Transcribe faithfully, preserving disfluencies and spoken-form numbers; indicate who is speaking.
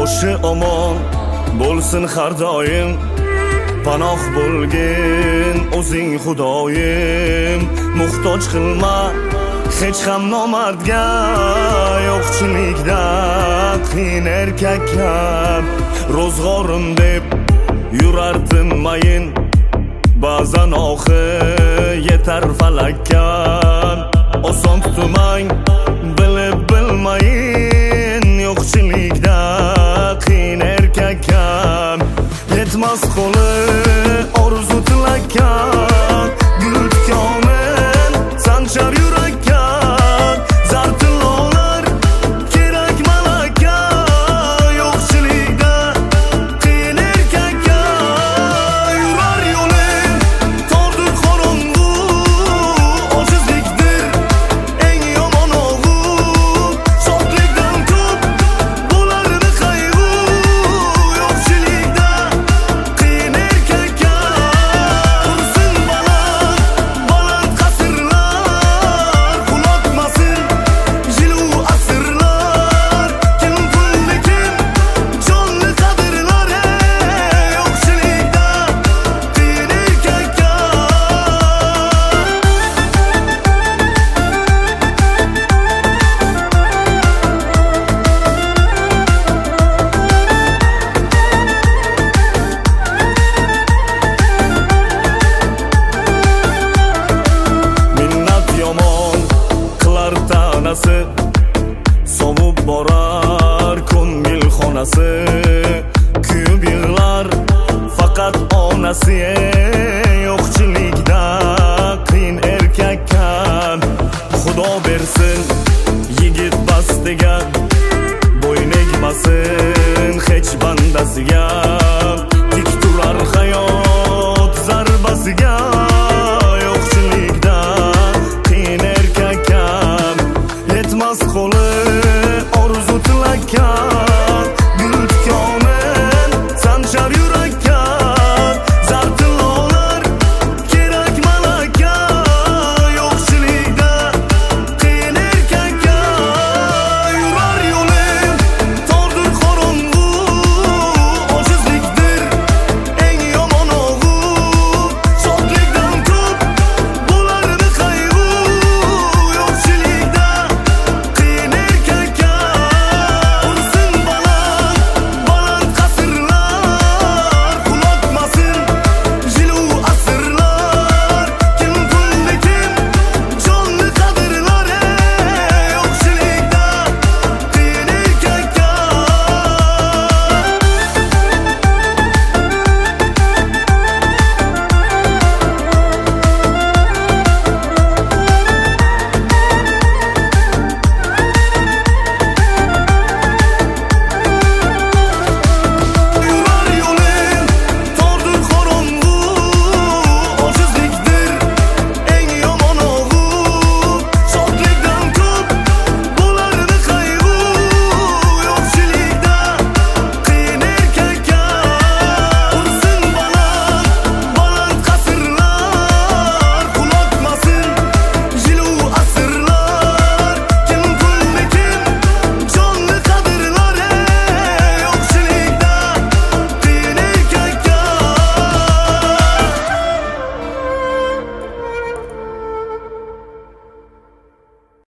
Speaker 1: boshi omon bo'lsin har doim, panoh bo'lgin o'zing Xudoyim. Muhtoj qilma hech ham nomardga, yo'qchilikda qiyin erkakam. Ro'zg'orim deb yurardim mayin, ba'zan oxi yetar falakkan. Oson tutmang bilib bilmayin, yo'qchilikda qiyin erkakam. Yetmas qo'li orzu tilakkan, gul tikonin sanchar yurakka. Zartilolar kerak malaka, yo'qchilikda qiyin erkakka. Yurar yo'lim tordir qorong'u, ojizlikdir eng yomon og'u. Shodlikdan ko'p bo'lardi qayg'u, yo'qchilikda qiyin erkakka. Tursin baland baland qasrlar, quloqmasin jilu asrlar. Kim pulli kim jonli qadrlar, yo'qchilikda qiyin erkakka. Minnat yomon qilar tanasi, sovib borar ko'ngil xonasi. Kuyib yig'lar faqat onasi, yo'qchilikda qiyin erkakkan. Xudo bersin yigit bastiga, bo'yin egmasin hech bandasiga. Tik turar hayot zarbasiga, yo'qchilikda qiyin erkakam. Yetmas qo'li orzu tilakkan,